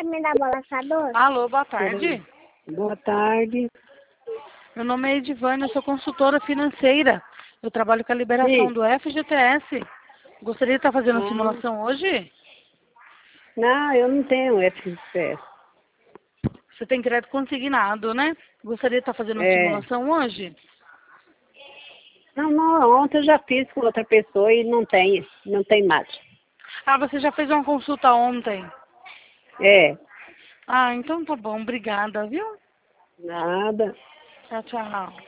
me dar balançador? Alô, boa tarde. Boa tarde. Meu nome é Edivane, eu sou consultora financeira. Eu trabalho com a liberação Sim. do FGTS. Gostaria de estar fazendo Ah. simulação hoje? Não, eu não tenho FGTS. Você tem crédito consignado, né? Gostaria de estar fazendo simulação hoje? Não, ontem eu já fiz com outra pessoa e não tem mais. Ah, você já fez uma consulta ontem? É, Ah, então tá bom. Obrigada, viu? nada. Tchau, tchau.